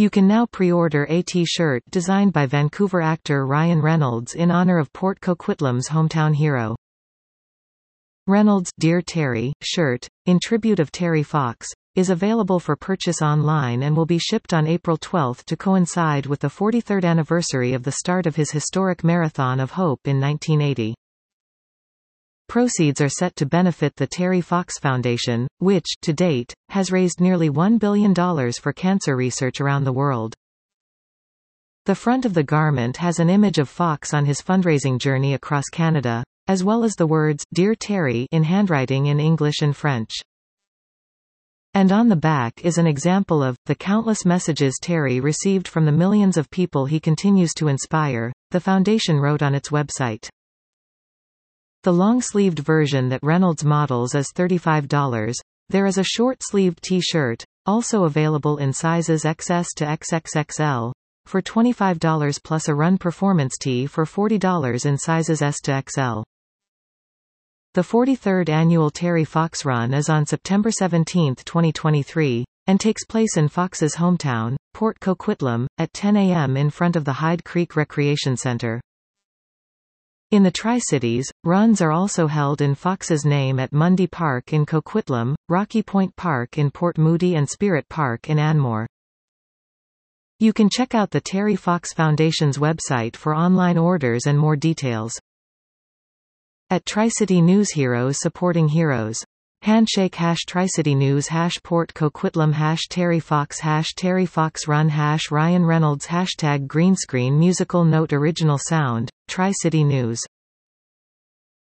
You can now pre-order a T-shirt designed by Vancouver actor Ryan Reynolds in honor of Port Coquitlam's hometown hero. Reynolds' Dear Terry shirt, in tribute of Terry Fox, is available for purchase online and will be shipped on April 12 to coincide with the 43rd anniversary of the start of his historic Marathon of Hope in 1980. Proceeds are set to benefit the Terry Fox Foundation, which, to date, has raised nearly $1 billion for cancer research around the world. The front of the garment has an image of Fox on his fundraising journey across Canada, as well as the words, Dear Terry, in handwriting in English and French. And on the back is an example of the countless messages Terry received from the millions of people he continues to inspire, the foundation wrote on its website. The long-sleeved version that Reynolds models is $35. There is a short-sleeved T-shirt, also available in sizes XS to XXXL, for $25 plus a run performance tee for $40 in sizes S to XL. The 43rd annual Terry Fox Run is on September 17, 2023, and takes place in Fox's hometown, Port Coquitlam, at 10 a.m. in front of the Hyde Creek Recreation Center. In the Tri-Cities, runs are also held in Fox's name at Mundy Park in Coquitlam, Rocky Point Park in Port Moody and Spirit Park in Anmore. You can check out the Terry Fox Foundation's website for online orders and more details. At Tri-City News, Heroes supporting heroes. Handshake #Tri-City News #Port Coquitlam #Terry Fox #Terry Fox Run #Ryan Reynolds #Green Screen Musical Note Original Sound, Tri-City News.